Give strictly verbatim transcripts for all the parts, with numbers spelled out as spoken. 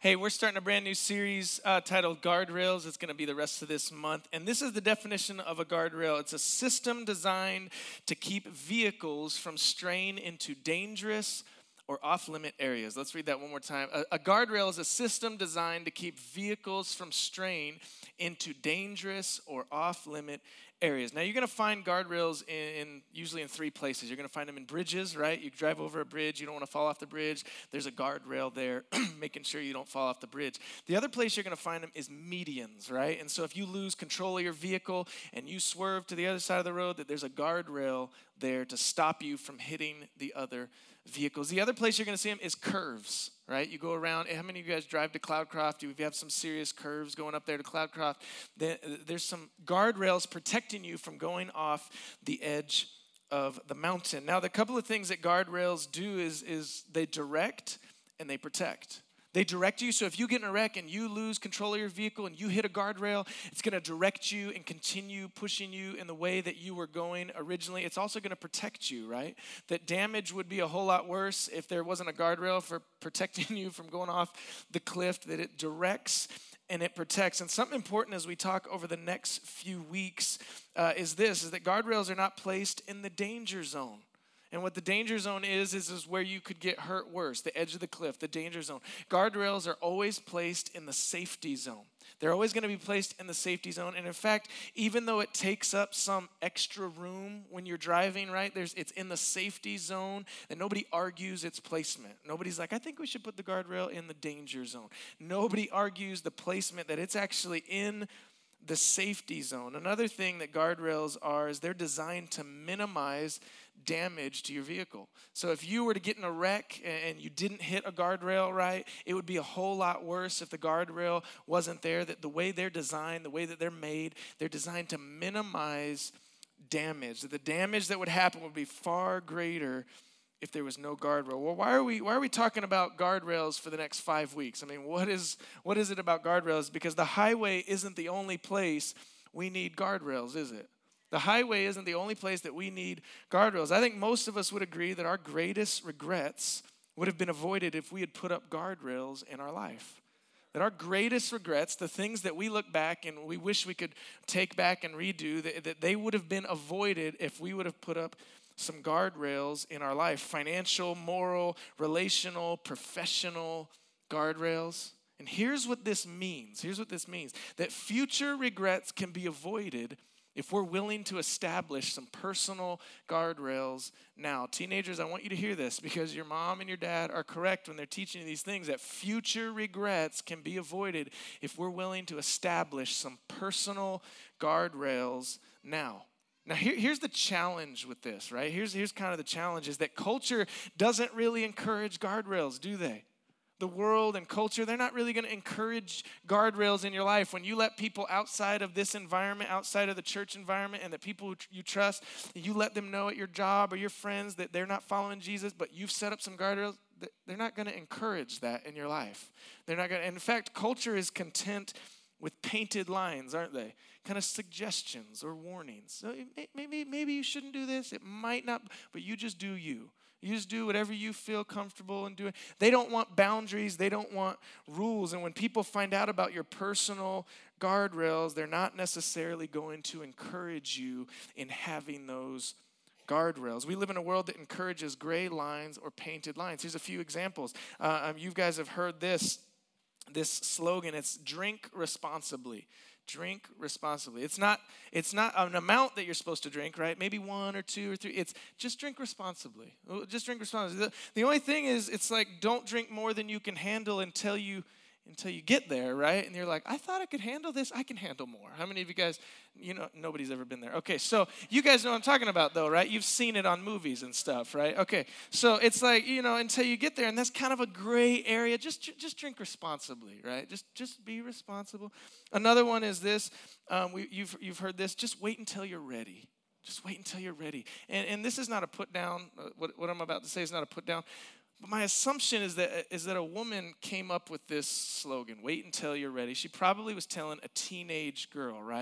Hey, we're starting a brand new series uh, titled Guardrails. It's going to be the rest of this month. And this is the definition of a guardrail. It's a system designed to keep vehicles from straying into dangerous or off-limit areas. Let's read that one more time. A, a guardrail is a system designed to keep vehicles from straying into dangerous or off-limit areas. Now, you're going to find guardrails in, in usually in three places. You're going to find them in bridges, right? You drive over a bridge. You don't want to fall off the bridge. There's a guardrail there, making sure you don't fall off the bridge. The other place you're going to find them is medians, right? And so if you lose control of your vehicle and you swerve to the other side of the road, that there's a guardrail there to stop you from hitting the other vehicles. The other place you're going to see them is curves, right? You go around. How many of you guys drive to Cloudcroft? If you have some serious curves going up there to Cloudcroft, then there's some guardrails protecting you from going off the edge of the mountain. Now, the couple of things that guardrails do is, is they direct and they protect. They direct you, so if you get in a wreck and you lose control of your vehicle and you hit a guardrail, it's going to direct you and continue pushing you in the way that you were going originally. It's also going to protect you, right? That damage would be a whole lot worse if there wasn't a guardrail for protecting you from going off the cliff, that it directs and it protects. And something important as we talk over the next few weeks uh, is this, is that guardrails are not placed in the danger zone. And what the danger zone is, is, is where you could get hurt worse, the edge of the cliff, the danger zone. Guardrails are always placed in the safety zone. They're always going to be placed in the safety zone. And in fact, even though it takes up some extra room when you're driving, right, there's it's in the safety zone, and nobody argues its placement. Nobody's like, I think we should put the guardrail in the danger zone. Nobody argues the placement, that it's actually in the safety zone. Another thing that guardrails are is they're designed to minimize damage to your vehicle. So if you were to get in a wreck and you didn't hit a guardrail right, it would be a whole lot worse if the guardrail wasn't there. That the way they're designed, the way that they're made, they're designed to minimize damage. That the damage that would happen would be far greater if there was no guardrail. Well, why are we why are we talking about guardrails for the next five weeks? I mean, what is what is it about guardrails? Because the highway isn't the only place we need guardrails, is it? The highway isn't the only place that we need guardrails. I think most of us would agree that our greatest regrets would have been avoided if we had put up guardrails in our life. That our greatest regrets, the things that we look back and we wish we could take back and redo, that, that they would have been avoided if we would have put up some guardrails in our life. Financial, moral, relational, professional guardrails. And here's what this means. Here's what this means. That future regrets can be avoided if we're willing to establish some personal guardrails now. Teenagers, I want you to hear this, because your mom and your dad are correct when they're teaching you these things, that future regrets can be avoided if we're willing to establish some personal guardrails now. Now, here, here's the challenge with this, right? Here's, here's kind of the challenge, is that culture doesn't really encourage guardrails, do they? The world and culture, they're not really going to encourage guardrails in your life. When you let people outside of this environment, outside of the church environment, and the people you trust, you let them know at your job or your friends that they're not following Jesus, but you've set up some guardrails, they're not going to encourage that in your life. They're not going to. In fact, culture is content with painted lines, aren't they? Kind of suggestions or warnings. So maybe, maybe you shouldn't do this. It might not, but you just do you. You just do whatever you feel comfortable in doing. They don't want boundaries. They don't want rules. And when people find out about your personal guardrails, they're not necessarily going to encourage you in having those guardrails. We live in a world that encourages gray lines or painted lines. Here's a few examples. Uh, um, you guys have heard this, this slogan. It's drink responsibly. Drink responsibly. It's not, it's not an amount that you're supposed to drink, right? Maybe one or two or three. It's just drink responsibly. Just drink responsibly. The, the only thing is, it's like, don't drink more than you can handle until you until you get there, right? And you're like, I thought I could handle this. I can handle more. How many of you guys, you know, nobody's ever been there. Okay, so you guys know what I'm talking about though, right? You've seen it on movies and stuff, right? Okay, so it's like, you know, until you get there, and that's kind of a gray area. Just just drink responsibly, right? Just just be responsible. Another one is this. Um, we, you've you've heard this. Just wait until you're ready. Just wait until you're ready. And and this is not a put down. Uh, what what I'm about to say is not a put down. But my assumption is that is that a woman came up with this slogan, wait until you're ready. She probably was telling a teenage girl, right?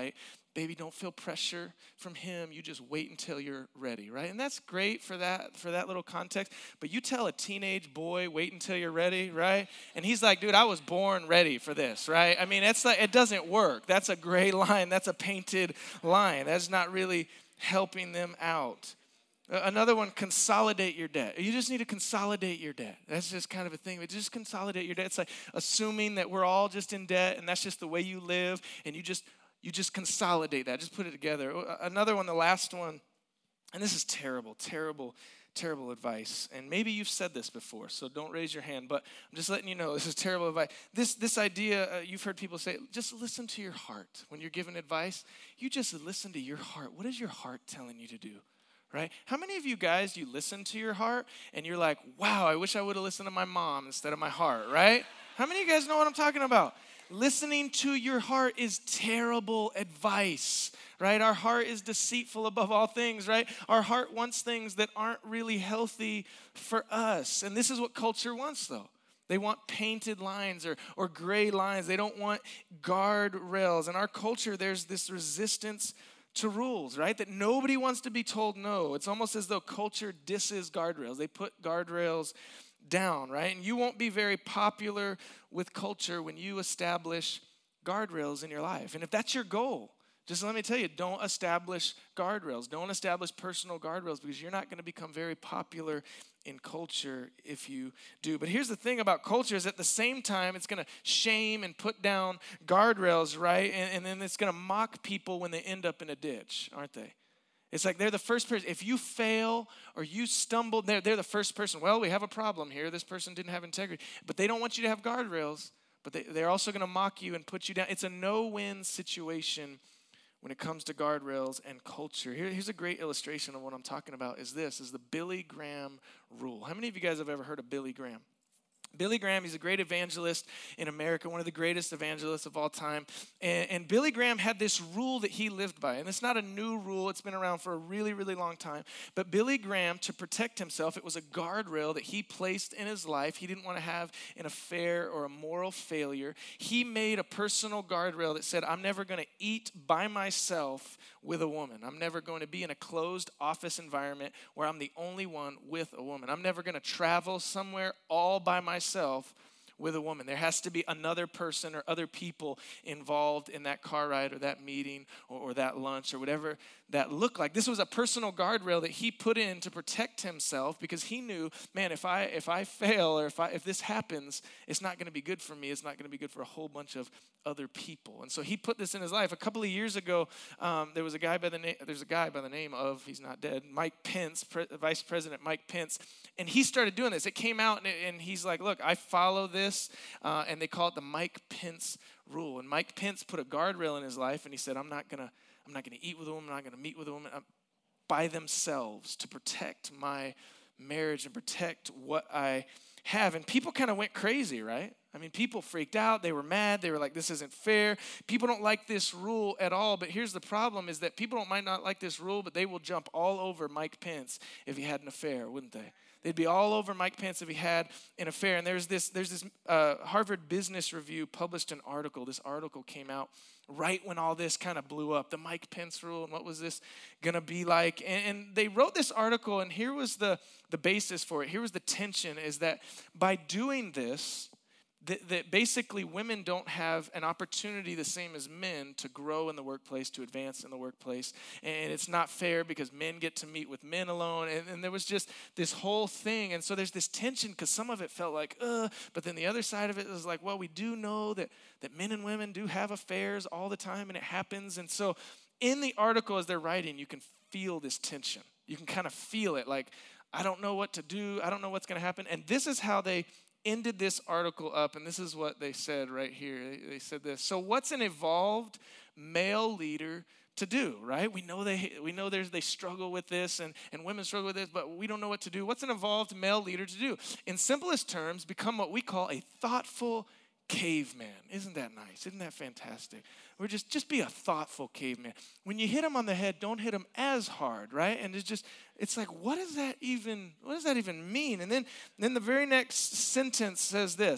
baby, don't feel pressure from him. You just wait until you're ready, right? And that's great for that for that little context. But you tell a teenage boy, wait until you're ready, right? And he's like, dude, I was born ready for this, right? I mean, it's like, it doesn't work. That's a gray line. That's a painted line. That's not really helping them out. Another one, consolidate your debt. You just need to consolidate your debt. That's just kind of a thing. But just consolidate your debt. It's like assuming that we're all just in debt and that's just the way you live, and you just You just consolidate that. Just put it together. Another one, the last one, and this is terrible, terrible, terrible advice. And maybe you've said this before, so don't raise your hand. But I'm just letting you know, this is terrible advice. This this idea, uh, you've heard people say, just listen to your heart. When you're giving advice, you just listen to your heart. What is your heart telling you to do? Right? How many of you guys, you listen to your heart, and you're like, wow, I wish I would have listened to my mom instead of my heart, right? How many of you guys know what I'm talking about? Listening to your heart is terrible advice, right? Our heart is deceitful above all things, right? Our heart wants things that aren't really healthy for us. And this is what culture wants, though. They want painted lines or, or gray lines. They don't want guardrails. In our culture, there's this resistance to rules, right? That nobody wants to be told no. It's almost as though culture disses guardrails. They put guardrails down, right? And you won't be very popular with culture when you establish guardrails in your life. And if that's your goal, just let me tell you, don't establish guardrails. Don't establish personal guardrails, because you're not going to become very popular in culture if you do. But here's the thing about culture is at the same time, it's going to shame and put down guardrails, right? And, and then it's going to mock people when they end up in a ditch, aren't they? It's like they're the first person. If you fail or you stumble, they're, they're the first person. Well, we have a problem here. This person didn't have integrity. But they don't want you to have guardrails. But they, they're also going to mock you and put you down. It's a no-win situation when it comes to guardrails and culture. Here, here's a great illustration of what I'm talking about is this, is the Billy Graham rule. How many of you guys have ever heard of Billy Graham? Billy Graham, he's a great evangelist in America, one of the greatest evangelists of all time. And, and Billy Graham had this rule that he lived by. And it's not a new rule. It's been around for a really, really long time. But Billy Graham, to protect himself, it was a guardrail that he placed in his life. He didn't want to have an affair or a moral failure. He made a personal guardrail that said, I'm never going to eat by myself with a woman. I'm never going to be in a closed office environment where I'm the only one with a woman. I'm never going to travel somewhere all by myself with a woman. There has to be another person or other people involved in that car ride or that meeting or, or that lunch or whatever that looked like. This was a personal guardrail that he put in to protect himself, because he knew, man, if I if I fail or if I if this happens, it's not going to be good for me. It's not going to be good for a whole bunch of other people. And so he put this in his life. A couple of years ago, um, there was a guy by the name there's a guy by the name of, he's not dead, Mike Pence, Pre- Vice President Mike Pence, and he started doing this. It came out, and, it, and he's like, look, I follow this, uh, and they call it the Mike Pence rule. And Mike Pence put a guardrail in his life, and he said, I'm not gonna I'm not gonna eat with a woman. I'm not gonna meet with a woman I'm, by themselves to protect my marriage and protect what I have. And people kind of went crazy, right? I mean, people freaked out. They were mad. They were like, this isn't fair. People don't like this rule at all. But here's the problem is that people don't might not like this rule, but they will jump all over Mike Pence if he had an affair, wouldn't they? They'd be all over Mike Pence if he had an affair. And there's this, there's this uh, Harvard Business Review published an article. This article came out right when all this kind of blew up, the Mike Pence rule, and what was this going to be like. And, and they wrote this article, and here was the, the basis for it. Here was the tension, is that by doing this, that, that basically women don't have an opportunity the same as men to grow in the workplace, to advance in the workplace. And it's not fair because men get to meet with men alone. And, and there was just this whole thing. And so there's this tension, because some of it felt like, ugh, but then the other side of it is like, well, we do know that, that men and women do have affairs all the time, and it happens. And so in the article as they're writing, you can feel this tension. You can kind of feel it, like, I don't know what to do. I don't know what's going to happen. And this is how they ended this article up, and this is what they said right here. They, they said this. So what's an evolved male leader to do, right? We know they we know there's they struggle with this, and, and women struggle with this, but we don't know what to do. What's an evolved male leader to do? In simplest terms, become what we call a thoughtful caveman. Isn't that nice? Isn't that fantastic? We're just, just be a thoughtful caveman. When you hit him on the head, don't hit him as hard, right? And it's just, it's like, what does that even, what does that even mean? And then, then the very next sentence says this: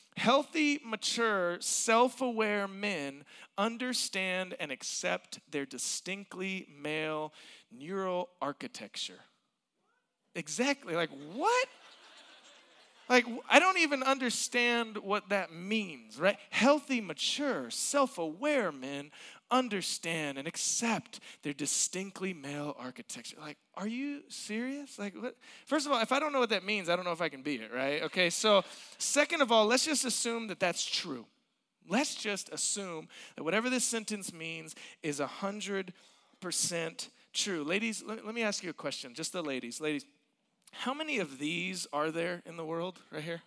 Healthy, mature, self-aware men understand and accept their distinctly male neural architecture. Exactly. Like, what? Like, I don't even understand what that means, right? Healthy, mature, self-aware men understand and accept their distinctly male architecture. Like, are you serious? Like, what? First of all, if I don't know what that means, I don't know if I can be it, right? Okay, so second of all, let's just assume that that's true. Let's just assume that whatever this sentence means is one hundred percent true. Ladies, let, let me ask you a question, just the ladies. Ladies, how many of these are there in the world right here?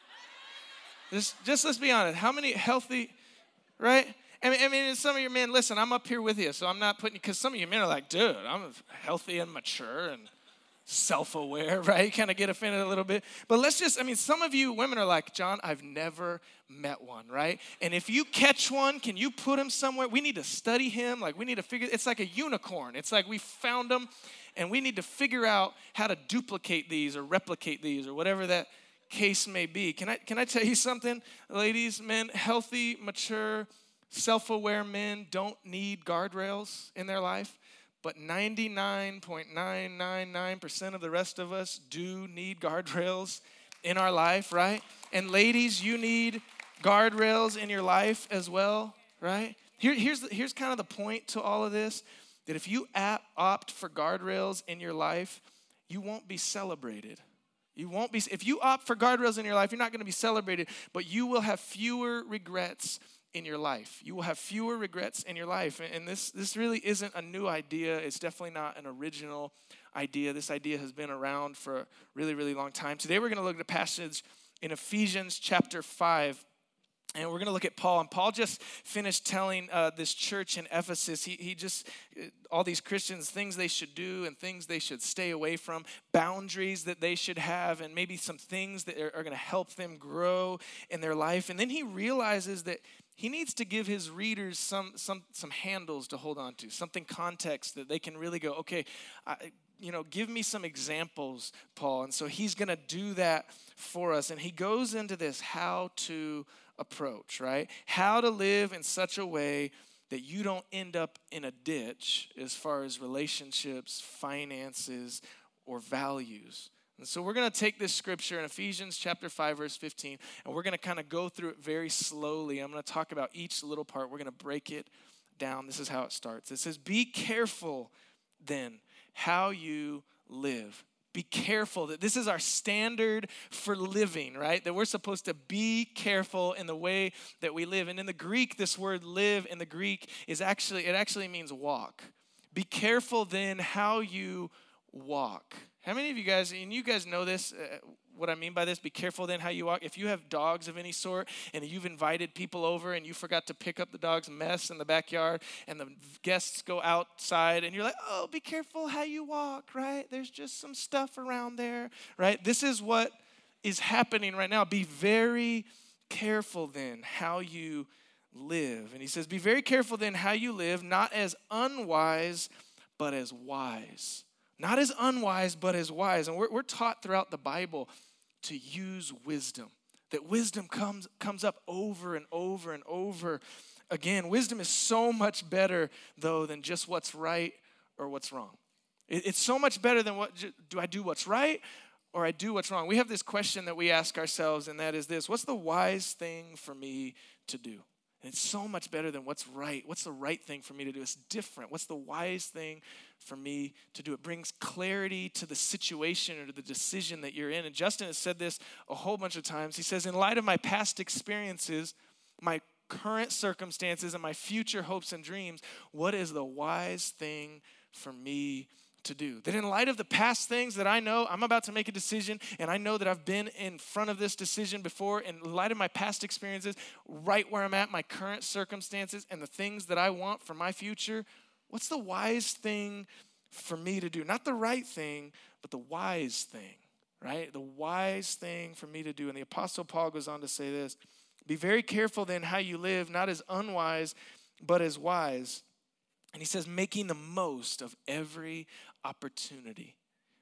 Just, just let's be honest. How many healthy, right? I mean, I mean, some of your men, listen, I'm up here with you, so I'm not putting, because some of you men are like, dude, I'm healthy and mature and self-aware, right? You kind of get offended a little bit. But let's just, I mean, some of you women are like, John, I've never met one, right? And if you catch one, can you put him somewhere? We need to study him. Like, we need to figure, it's like a unicorn. It's like we found him, and we need to figure out how to duplicate these or replicate these or whatever that case may be. Can I, can I tell you something, ladies, men, healthy, mature, self-aware men don't need guardrails in their life, but ninety-nine point nine nine nine percent of the rest of us do need guardrails in our life, right? And ladies, you need guardrails in your life as well, right? Here, here's, the, here's kind of the point to all of this, that if you opt for guardrails in your life, you won't be celebrated. You won't be, if you opt for guardrails in your life, you're not going to be celebrated, but you will have fewer regrets in your life. You will have fewer regrets in your life. And this, this really isn't a new idea. It's definitely not an original idea. This idea has been around for a really, really long time. Today we're going to look at a passage in Ephesians chapter five. And we're going to look at Paul. And Paul just finished telling uh, this church in Ephesus, he, he just, all these Christians, things they should do and things they should stay away from, boundaries that they should have, and maybe some things that are, are going to help them grow in their life. And then he realizes that he needs to give his readers some some some handles to hold on to, something context that they can really go, okay, I, you know, give me some examples, Paul. And so he's going to do that for us. And he goes into this how to approach, right? How to live in such a way that you don't end up in a ditch as far as relationships, finances, or values. And so we're going to take this scripture in Ephesians chapter five, verse fifteen, and we're going to kind of go through it very slowly. I'm going to talk about each little part. We're going to break it down. This is how it starts. It says, be careful then how you live. Be careful. That this is our standard for living, right? That we're supposed to be careful in the way that we live. And in the Greek, this word live in the Greek is actually, it actually means walk. Be careful then how you walk. How many of you guys, and you guys know this, uh, what I mean by this, be careful then how you walk. If you have dogs of any sort and you've invited people over and you forgot to pick up the dog's mess in the backyard and the guests go outside and you're like, oh, be careful how you walk, right? There's just some stuff around there, right? This is what is happening right now. Be very careful then how you live. And he says, be very careful then how you live, not as unwise, but as wise. Not as unwise, but as wise. And we're, we're taught throughout the Bible to use wisdom. That wisdom comes, comes up over and over and over again. Wisdom is so much better, though, than just what's right or what's wrong. It, it's so much better than what, do I do what's right or I do what's wrong? We have this question that we ask ourselves, and that is this: what's the wise thing for me to do? And it's so much better than what's right. What's the right thing for me to do? It's different. What's the wise thing for me to do? It brings clarity to the situation or to the decision that you're in. And Justin has said this a whole bunch of times. He says, in light of my past experiences, my current circumstances, and my future hopes and dreams, what is the wise thing for me to do? That in light of the past things that I know, I'm about to make a decision, and I know that I've been in front of this decision before. In light of my past experiences, right where I'm at, my current circumstances, and the things that I want for my future, what's the wise thing for me to do? Not the right thing, but the wise thing, right? The wise thing for me to do. And the Apostle Paul goes on to say this: be very careful then how you live, not as unwise, but as wise. And he says, making the most of every opportunity.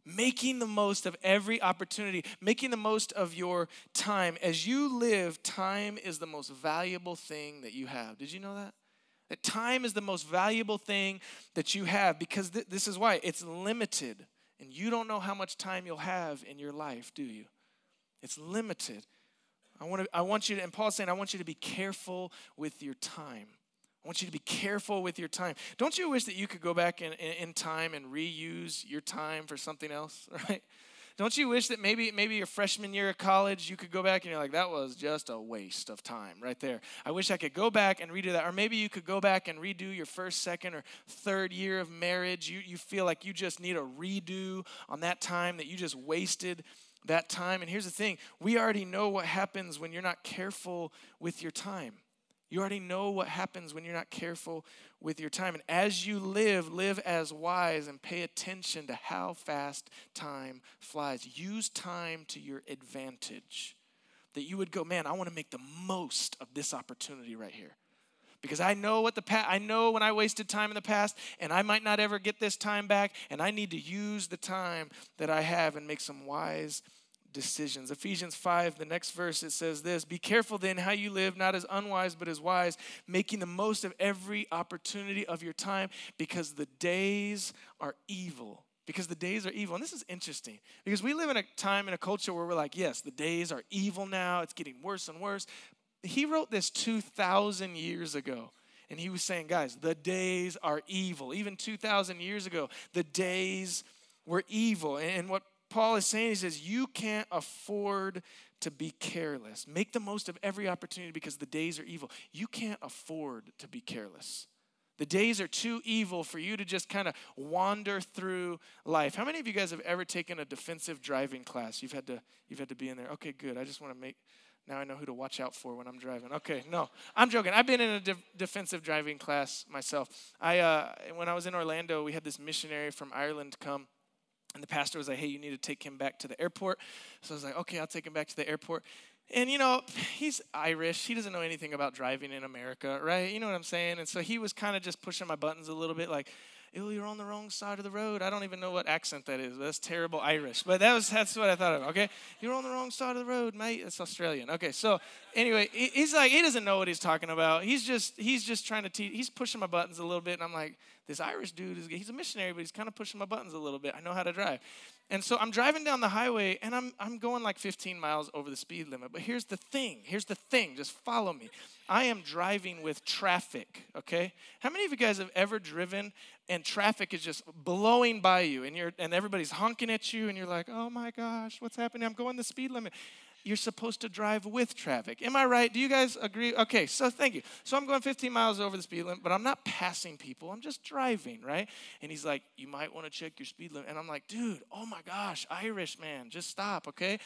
Making the most of every opportunity, making the most of your time. As you live, time is the most valuable thing that you have. Did you know that? That time is the most valuable thing that you have, because th- this is why it's limited. And you don't know how much time you'll have in your life, do you? It's limited. I want to, I want you to, and Paul's saying, I want you to be careful with your time. I want you to be careful with your time. Don't you wish that you could go back in, in, in time and reuse your time for something else, right? Don't you wish that maybe maybe your freshman year of college, you could go back and you're like, that was just a waste of time right there. I wish I could go back and redo that. Or maybe you could go back and redo your first, second, or third year of marriage. You, you feel like you just need a redo on that time, that you just wasted that time. And here's the thing. We already know what happens when you're not careful with your time. You already know what happens when you're not careful with your time. And as you live, live as wise and pay attention to how fast time flies. Use time to your advantage. That you would go, man, I want to make the most of this opportunity right here. Because I know what the past, I know when I wasted time in the past, and I might not ever get this time back, and I need to use the time that I have and make some wise decisions. Ephesians five, the next verse, it says this: be careful then how you live, not as unwise, but as wise, making the most of every opportunity of your time, because the days are evil. Because the days are evil. And this is interesting, because we live in a time, in a culture where we're like, yes, the days are evil now. It's getting worse and worse. He wrote this two thousand years ago. And he was saying, guys, the days are evil. Even two thousand years ago, the days were evil. And what Paul is saying, he says, you can't afford to be careless. Make the most of every opportunity, because the days are evil. You can't afford to be careless. The days are too evil for you to just kind of wander through life. How many of you guys have ever taken a defensive driving class? You've had to, you've had to be in there. Okay, good. I just want to make, now I know who to watch out for when I'm driving. Okay, no, I'm joking. I've been in a de- defensive driving class myself. I, uh, when I was in Orlando, we had this missionary from Ireland come. And the pastor was like, hey, you need to take him back to the airport. So I was like, okay, I'll take him back to the airport. And, you know, he's Irish. He doesn't know anything about driving in America, right? You know what I'm saying? And so he was kind of just pushing my buttons a little bit, like, ew, you're on the wrong side of the road. I don't even know what accent that is. But that's terrible Irish. But that was that's what I thought of, okay? You're on the wrong side of the road, mate. That's Australian. Okay, so anyway, he's like, he doesn't know what he's talking about. He's just he's just trying to teach. He's pushing my buttons a little bit. And I'm like, this Irish dude, is he's a missionary, but he's kind of pushing my buttons a little bit. I know how to drive. And so I'm driving down the highway, and I'm I'm going like fifteen miles over the speed limit. But here's the thing. Here's the thing. Just follow me. I am driving with traffic, okay? How many of you guys have ever driven and traffic is just blowing by you, and you're and everybody's honking at you, and you're like, oh my gosh, what's happening? I'm going the speed limit. You're supposed to drive with traffic. Am I right? Do you guys agree? Okay, so thank you. So I'm going fifteen miles over the speed limit, but I'm not passing people. I'm just driving, right? And he's like, you might want to check your speed limit. And I'm like, dude, oh my gosh, Irish man, just stop, okay?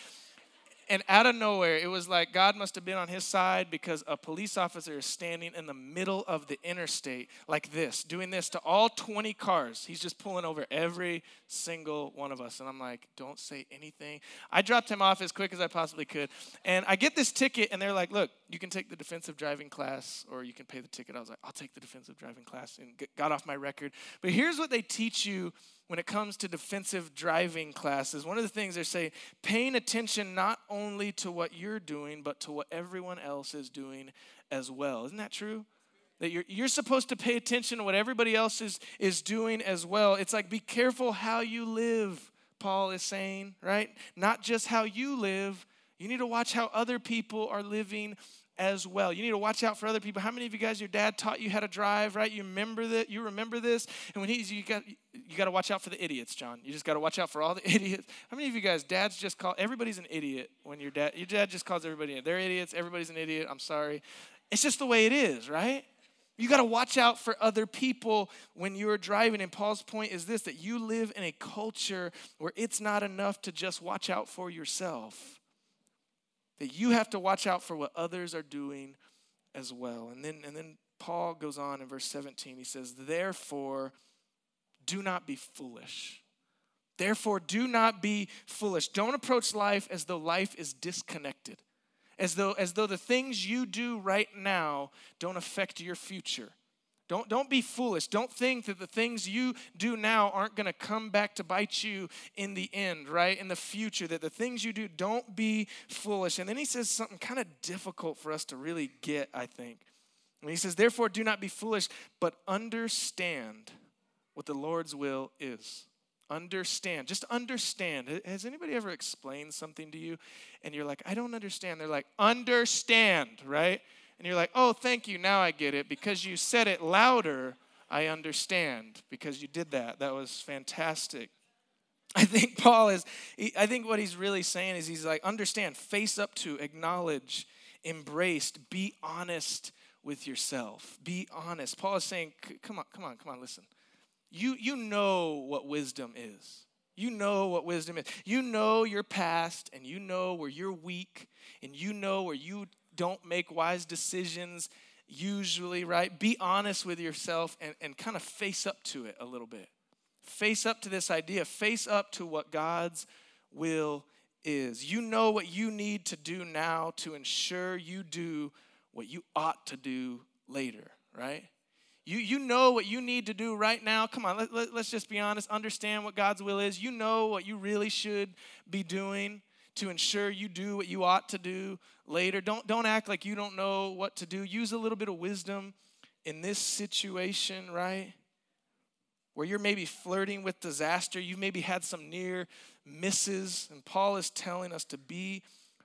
And out of nowhere, it was like God must have been on his side, because a police officer is standing in the middle of the interstate like this, doing this to all twenty cars. He's just pulling over every single one of us. And I'm like, don't say anything. I dropped him off as quick as I possibly could. And I get this ticket, and they're like, look, you can take the defensive driving class or you can pay the ticket. I was like, I'll take the defensive driving class, and got off my record. But here's what they teach you when it comes to defensive driving classes. One of the things they say, paying attention not only to what you're doing, but to what everyone else is doing as well. Isn't that true? That you're, you're supposed to pay attention to what everybody else is, is doing as well. It's like, be careful how you live, Paul is saying, right? Not just how you live. You need to watch how other people are living as well. You need to watch out for other people. How many of you guys, your dad taught you how to drive, right? You remember that? You remember this? And when he's, you got you got to watch out for the idiots, John. You just got to watch out for all the idiots. How many of you guys, dads just call, everybody's an idiot when your dad, your dad just calls everybody in. They're idiots. Everybody's an idiot. I'm sorry. It's just the way it is, right? You got to watch out for other people when you're driving. And Paul's point is this, that you live in a culture where it's not enough to just watch out for yourself. That you have to watch out for what others are doing as well. And then, and then Paul goes on in verse seventeen. He says, therefore, do not be foolish. Therefore, do not be foolish. Don't approach life as though life is disconnected. As though, as though the things you do right now don't affect your future. Don't, don't be foolish. Don't think that the things you do now aren't going to come back to bite you in the end, right? In the future, that the things you do, don't be foolish. And then he says something kind of difficult for us to really get, I think. And he says, therefore, do not be foolish, but understand what the Lord's will is. Understand. Just understand. Has anybody ever explained something to you and you're like, I don't understand? They're like, understand, right? And you're like, oh, thank you, now I get it. Because you said it louder, I understand. Because you did that. That was fantastic. I think Paul is, I think what he's really saying is he's like, understand, face up to, acknowledge, embrace, be honest with yourself. Be honest. Paul is saying, come on, come on, come on, listen. You, you know what wisdom is. You know what wisdom is. You know your past, and you know where you're weak, and you know where you don't make wise decisions usually, right? Be honest with yourself and, and kind of face up to it a little bit. Face up to this idea. Face up to what God's will is. You know what you need to do now to ensure you do what you ought to do later, right? You, you know what you need to do right now. Come on, let, let, let's just be honest. Understand what God's will is. You know what you really should be doing to ensure you do what you ought to do later. Don't, don't act like you don't know what to do. Use a little bit of wisdom in this situation, right? Where you're maybe flirting with disaster. You've maybe had some near misses. And Paul is telling us to be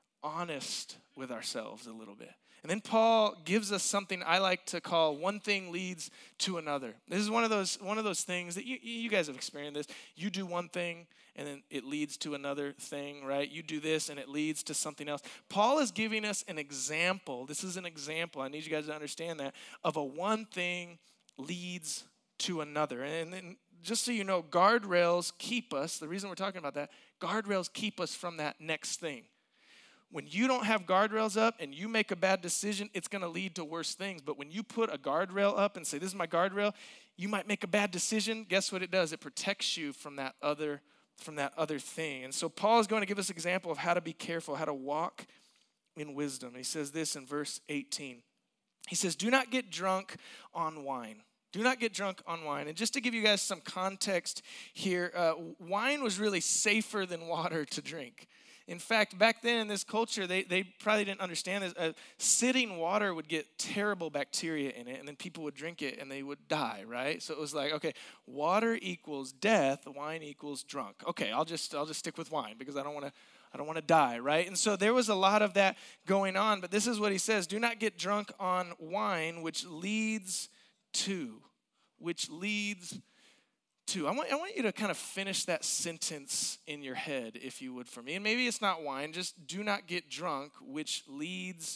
honest with ourselves a little bit. And then Paul gives us something I like to call one thing leads to another. This is one of those one of those things that you, you guys have experienced this. You do one thing and then it leads to another thing, right? You do this and it leads to something else. Paul is giving us an example. This is an example. I need you guys to understand that of a one thing leads to another. And then just so you know, guardrails keep us, the reason we're talking about that, guardrails keep us from that next thing. When you don't have guardrails up and you make a bad decision, it's going to lead to worse things. But when you put a guardrail up and say, this is my guardrail, you might make a bad decision. Guess what it does? It protects you from that other, from that other thing. And so Paul is going to give us an example of how to be careful, how to walk in wisdom. He says this in verse eighteen. He says, do not get drunk on wine. Do not get drunk on wine. And just to give you guys some context here, uh, wine was really safer than water to drink. In fact, back then in this culture, they, they probably didn't understand this. Uh, sitting water would get terrible bacteria in it, and then people would drink it, and they would die, right? So it was like, okay, water equals death, wine equals drunk. Okay, I'll just I'll just stick with wine because I don't want to I don't want to die, right? And so there was a lot of that going on, but this is what he says: do not get drunk on wine, which leads to, which leads to. I want, I want you to kind of finish that sentence in your head, if you would, for me. And maybe it's not wine, just do not get drunk, which leads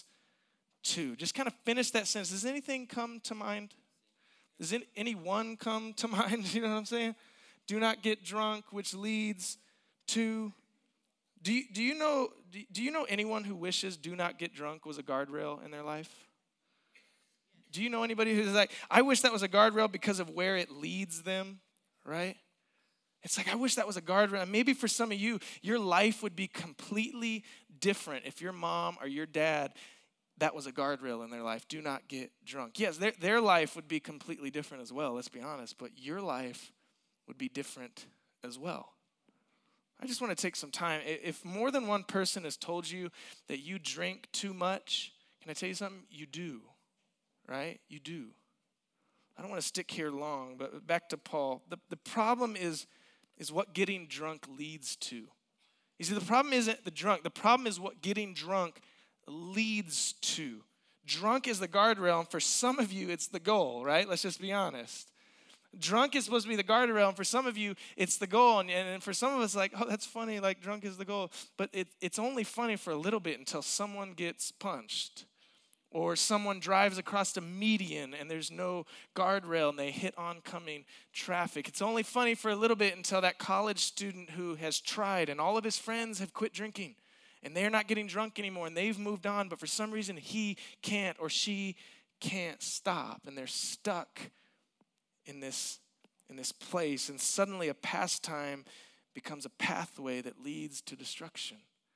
to. Just kind of finish that sentence. Does anything come to mind? Does any, anyone come to mind? You know what I'm saying? Do not get drunk, which leads to. Do you, do you know, do, do you know anyone who wishes do not get drunk was a guardrail in their life? Do you know anybody who's like, I wish that was a guardrail because of where it leads them? Right? It's like, I wish that was a guardrail. Maybe for some of you, your life would be completely different if your mom or your dad, that was a guardrail in their life. Do not get drunk. Yes, their, their life would be completely different as well, let's be honest, but your life would be different as well. I just want to take some time. If more than one person has told you that you drink too much, can I tell you something? You do, right? You do. I don't want to stick here long, but back to Paul. The, the problem is, is what getting drunk leads to. You see, the problem isn't the drunk. The problem is what getting drunk leads to. Drunk is the guardrail, and for some of you, it's the goal, right? Let's just be honest. Drunk is supposed to be the guardrail, and for some of you, it's the goal. And, and for some of us, like, oh, that's funny, like drunk is the goal. But it, it's only funny for a little bit until someone gets punched. Or someone drives across the median and there's no guardrail and they hit oncoming traffic. It's only funny for a little bit until that college student who has tried and all of his friends have quit drinking and they're not getting drunk anymore and they've moved on, but for some reason he can't or she can't stop and they're stuck in this, in this place, and suddenly a pastime becomes a pathway that leads to destruction.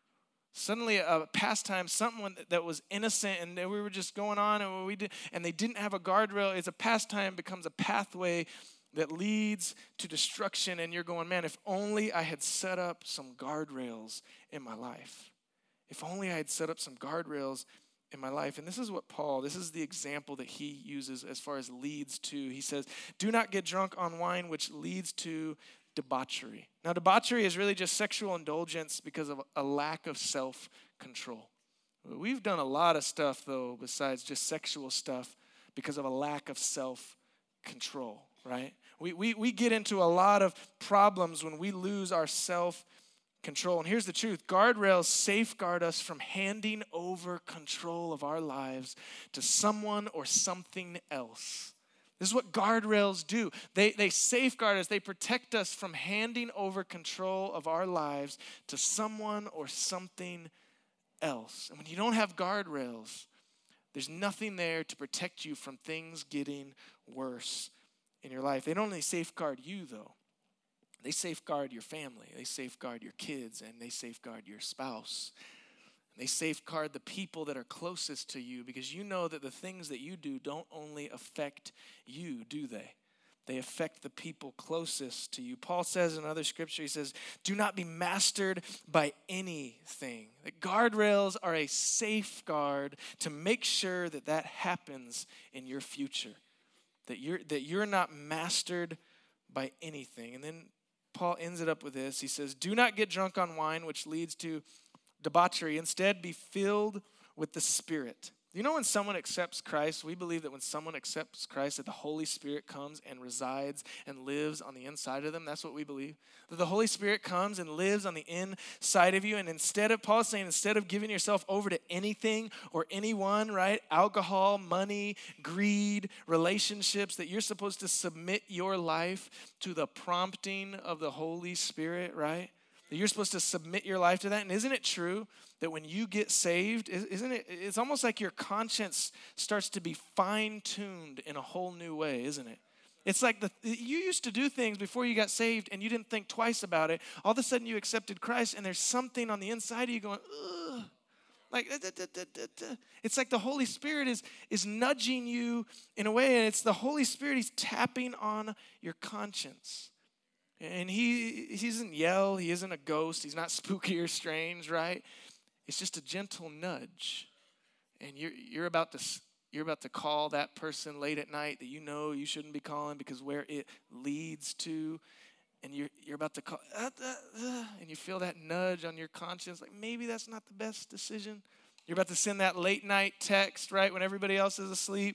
Suddenly a pastime, something that was innocent and we were just going on and we did, and they didn't have a guardrail. It's a pastime becomes a pathway that leads to destruction. And you're going, man, if only I had set up some guardrails in my life. If only I had set up some guardrails in my life. And this is what Paul, this is the example that he uses as far as leads to. He says, do not get drunk on wine, which leads to debauchery. Now, debauchery is really just sexual indulgence because of a lack of self-control. We've done a lot of stuff, though, besides just sexual stuff because of a lack of self-control, right? We, we, we get into a lot of problems when we lose our self-control. And here's the truth. Guardrails safeguard us from handing over control of our lives to someone or something else. This is what guardrails do. They, they safeguard us. They protect us from handing over control of our lives to someone or something else. And when you don't have guardrails, there's nothing there to protect you from things getting worse in your life. They don't only safeguard you, though. They safeguard your family. They safeguard your kids, and they safeguard your spouse. They safeguard the people that are closest to you because you know that the things that you do don't only affect you, do they? They affect the people closest to you. Paul says in another scripture, he says, do not be mastered by anything. The guardrails are a safeguard to make sure that that happens in your future, that you're, that you're not mastered by anything. And then Paul ends it up with this. He says, do not get drunk on wine, which leads to debauchery. Instead, be filled with the Spirit. You know, when someone accepts Christ, we believe that when someone accepts Christ, that the Holy Spirit comes and resides and lives on the inside of them. That's what we believe. That the Holy Spirit comes and lives on the inside of you. And instead of, Paul's saying, instead of giving yourself over to anything or anyone, right? Alcohol, money, greed, relationships, that you're supposed to submit your life to the prompting of the Holy Spirit, right? That you're supposed to submit your life to that. And isn't it true that when you get saved, isn't it, it's almost like your conscience starts to be fine-tuned in a whole new way, isn't it? It's like the you used to do things before you got saved and you didn't think twice about it. All of a sudden you accepted Christ and there's something on the inside of you going, ugh. Like, da, da, da, da, da. It's like the Holy Spirit is, is nudging you in a way, and it's the Holy Spirit, he's tapping on your conscience. And he, he doesn't yell. He isn't a ghost. He's not spooky or strange, right? It's just a gentle nudge. And you're, you're, about to, you're about to call that person late at night that you know you shouldn't be calling because where it leads to. And you're, you're about to call, uh, uh, uh, and you feel that nudge on your conscience. Like maybe that's not the best decision. You're about to send that late night text, right, when everybody else is asleep.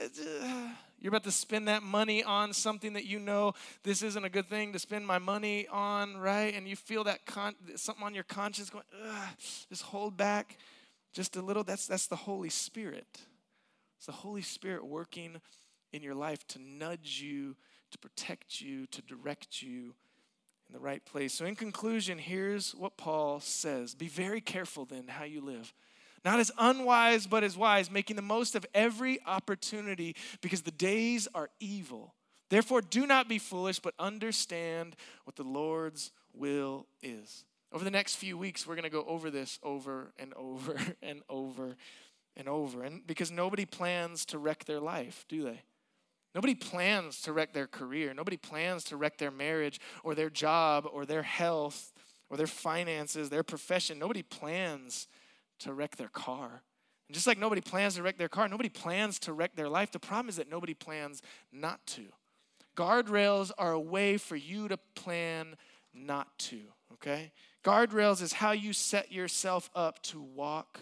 You're about to spend that money on something that you know this isn't a good thing to spend my money on, right? And you feel that con- something on your conscience going, ugh, just hold back just a little. That's, that's the Holy Spirit. It's the Holy Spirit working in your life to nudge you, to protect you, to direct you in the right place. So in conclusion, here's what Paul says. Be very careful then how you live. Not as unwise, but as wise, making the most of every opportunity because the days are evil. Therefore, do not be foolish, but understand what the Lord's will is. Over the next few weeks, we're going to go over this over and over and over and over. And because nobody plans to wreck their life, do they? Nobody plans to wreck their career. Nobody plans to wreck their marriage or their job or their health or their finances, their profession. Nobody plans to wreck their car. And just like nobody plans to wreck their car, nobody plans to wreck their life. The problem is that nobody plans not to. Guardrails are a way for you to plan not to, okay? Guardrails is how you set yourself up to walk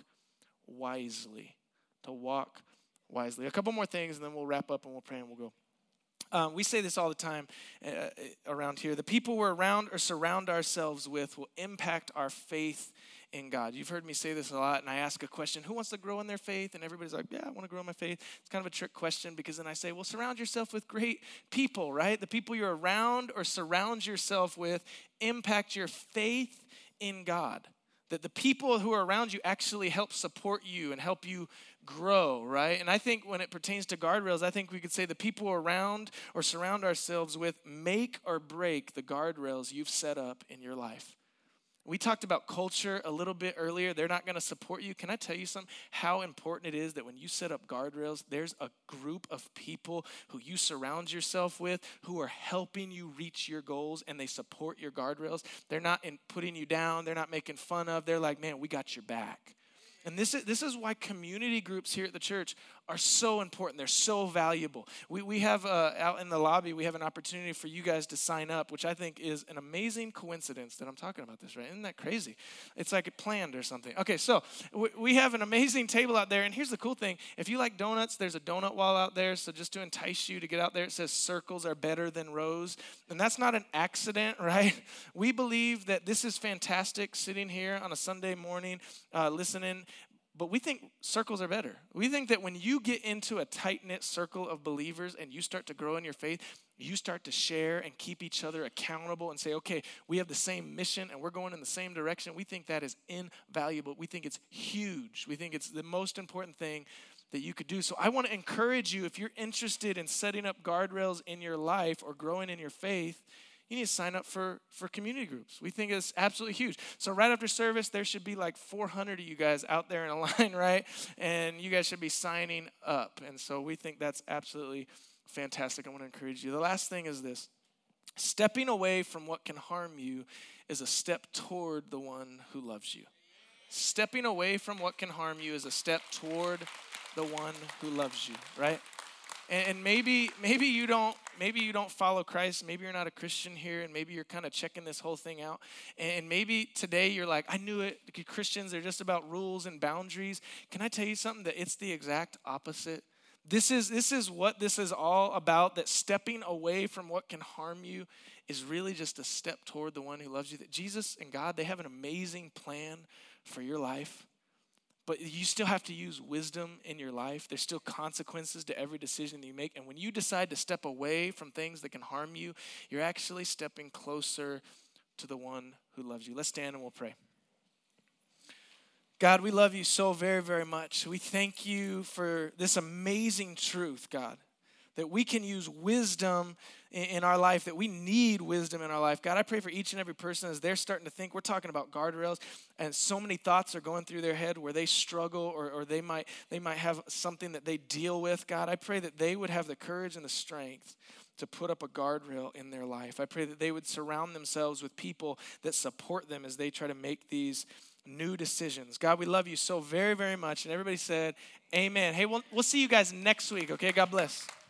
wisely, to walk wisely. A couple more things and then we'll wrap up and we'll pray and we'll go. Um, we say this all the time uh, around here. The people we're around or surround ourselves with will impact our faith in God. You've heard me say this a lot, and I ask a question, who wants to grow in their faith? And everybody's like, yeah, I want to grow in my faith. It's kind of a trick question because then I say, well, surround yourself with great people, right? The people you're around or surround yourself with impact your faith in God. That the people who are around you actually help support you and help you grow, right? And I think when it pertains to guardrails, I think we could say the people around or surround ourselves with make or break the guardrails you've set up in your life. We talked about culture a little bit earlier. They're not going to support you. Can I tell you something? How important it is that when you set up guardrails, there's a group of people who you surround yourself with who are helping you reach your goals, and they support your guardrails. They're not in putting you down. They're not making fun of. They're like, man, we got your back. And this is, this is why community groups here at the church are so important. They're so valuable. We we have, uh, out in the lobby, we have an opportunity for you guys to sign up, which I think is an amazing coincidence that I'm talking about this, right? Isn't that crazy? It's like it planned or something. Okay, so we, we have an amazing table out there, and here's the cool thing. If you like donuts, there's a donut wall out there, so just to entice you to get out there, it says circles are better than rows, and that's not an accident, right? We believe that this is fantastic, sitting here on a Sunday morning, uh, listening. But we think circles are better. We think that when you get into a tight-knit circle of believers and you start to grow in your faith, you start to share and keep each other accountable and say, okay, we have the same mission and we're going in the same direction. We think that is invaluable. We think it's huge. We think it's the most important thing that you could do. So I want to encourage you, if you're interested in setting up guardrails in your life or growing in your faith, you need to sign up for, for community groups. We think it's absolutely huge. So right after service, there should be like four hundred of you guys out there in a line, right? And you guys should be signing up. And so we think that's absolutely fantastic. I want to encourage you. The last thing is this. Stepping away from what can harm you is a step toward the one who loves you. Stepping away from what can harm you is a step toward the one who loves you, right? And maybe maybe you don't maybe you don't follow Christ. Maybe you're not a Christian here, and maybe you're kind of checking this whole thing out. And maybe today you're like, I knew it. Christians are just about rules and boundaries. Can I tell you something? That it's the exact opposite. This is this is what this is all about. That stepping away from what can harm you is really just a step toward the one who loves you. That Jesus and God, they have an amazing plan for your life. But you still have to use wisdom in your life. There's still consequences to every decision that you make. And when you decide to step away from things that can harm you, you're actually stepping closer to the one who loves you. Let's stand and we'll pray. God, we love you so very, very much. We thank you for this amazing truth, God, that we can use wisdom in our life, that we need wisdom in our life. God, I pray for each and every person as they're starting to think. We're talking about guardrails, and so many thoughts are going through their head where they struggle or, or they might they might have something that they deal with. God, I pray that they would have the courage and the strength to put up a guardrail in their life. I pray that they would surround themselves with people that support them as they try to make these new decisions. God, we love you so very, very much. And everybody said, amen. Hey, we'll, we'll see you guys next week, okay? God bless.